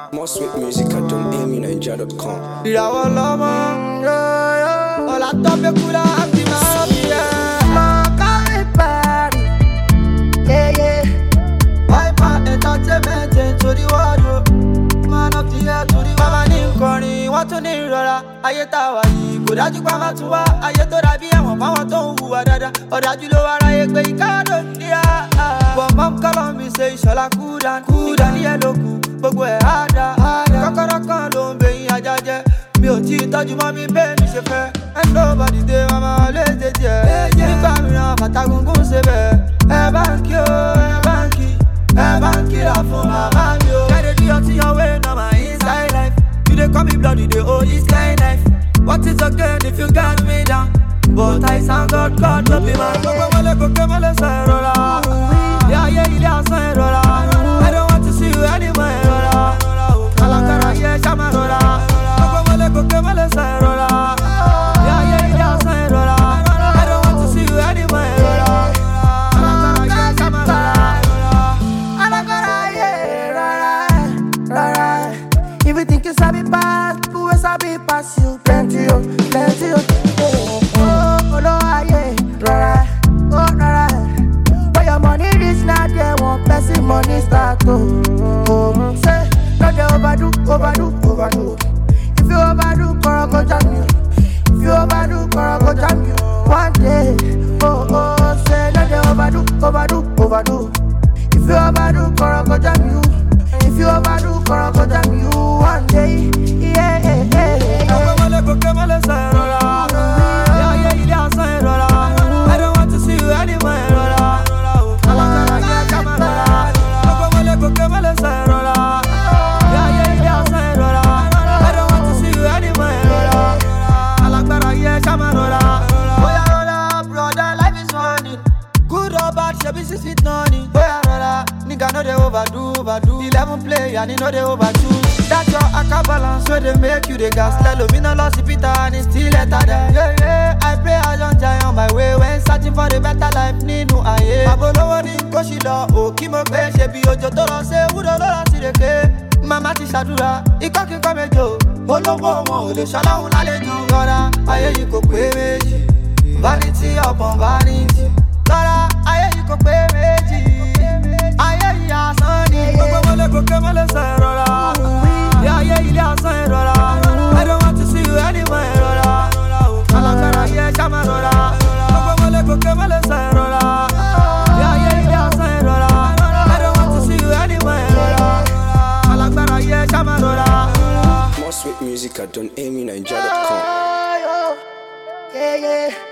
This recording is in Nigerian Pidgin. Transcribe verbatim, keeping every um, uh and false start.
More sweet music at don amy nigeria dot com. ìràwọ̀ lọ́mọ ọ̀là tó fẹ́ kúrò àti máa bí ẹ. Mọ̀ká ìparí yeye Hyper entertainment to the world, man of the year to the world. Mama ní nkọrin wọ́n tún ní ìrora ayé tá a wà yìí kò dájú pa máa tún wá ayé tó dàbí ẹ̀wọ̀n fáwọn tó ń hùwà dáadáa ọ̀dájú ló wá ráyè pé ìkádò níyà. But mom call on me say ìṣọ̀lá kúdà kúdà ní ẹ̀ lókun gbogbo ẹ̀ á dá kọ́kọ́rọ́ kan ló ń bẹ̀yìn ajá jẹ́ mi ò tí ì tọ́jú mọ́ mi bẹ́ẹ̀ mi ṣe fẹ́ and nobody dey mama always dey there nígbà mìíràn fàtàgùngùn ṣe bẹ́ẹ̀ ẹ bá ń kí o ẹ bá ń kí ẹ bá ń kíra fún màmá mi o. Kẹ́lẹ́ di ọtí ọwé na my inside life you dey call me bloody dey hold this kind life what is okay if you got me down but I sound God God no be man. Gbogbo wọlé gòkè mọ́lẹ̀ sọ ìrora ilé ayé ilé asán ìrora I don't want to see you anymore ìrora alágbára yẹ ṣàmà rọra gbogbo wọlé gòkè mọ́lẹ̀ sọ ìrora ilé ayé ilé asán ìrora I don't want to see you anymore ìrora alágbára yẹ ṣàmà rọra alágbára yẹ rọra rọra. If you think you sabi pass, who will sabi pass you? Plenty oh, plenty oh. Oh, oh no, aye, rọra, oh rọra. But your money reach now, they want person money start oh. Oh, say no dey overdo, overdo, overdo. If you overdo, koro go jam you. If you overdo, koro go jam you. One day, oh oh, say no dey overdo, overdo, overdo. If you overdo, koro go jam you. If you overdo, koro go jam you. One day, yeah, yeah, yeah. Gbogbo wọlé gòkè mọ́lẹ̀ sọ ìrora. Ilé ayé ilé asán ìrora. I don't want to see you anymore ìrora. Alágbára yẹ ṣàmà rọra. Gbogbo wọlé gòkè mọ́lẹ̀ sọ ìrora. Ilé ayé ilé asán ìrora. I don't want to see you anymore ìrora. Alágbára yẹ ṣàmà rọra. Bóyá rọra, brother, life is funny. Good or bad, ṣebí six feet nọ́ọ̀nì. Bóyá rọra, nigga no dey overdo, overdo. Eleven play and he no dey overdo. That your aka balance wey dey make you dey gas. Lelo me no lost Peter and he still enter there. Yeah, yeah, I pray I don't die on my way when searching for a better life nínú ayé. Àbólówó ní kó ṣì lọ, ò kí mo gbé ṣe bí òjò tó lọ ṣe wúlò lọ́rọ̀ sí rèké. Màmá ti ṣàdúrà, ikọ́ kí n kọ́ méjò. Olówó wọn ò lè ṣọlọ́run lálejò. Lọ́ra ayé yìí kò pé méjì, vanity upon vanity. Lọ́ra ayé yìí kò pé méjì, ayé yìí asán ni. Gbogbo wọlé gòkè mọ́lẹ̀ sọ ìrora. Ilé ayé ilé asán ìrora. I don't want to see you anymore ìrora. Alágbára yẹ ṣàmà rọra. Gbogbo wọlé gòkè mọ́lẹ̀ sọ ìrora. Ilé ayé ilé asán ìrora. I don't want to see you anymore ìrora. Alágbára yẹ ṣàmà rọra. More sweet music at don amy nigeria dot com. Yeah, yeah.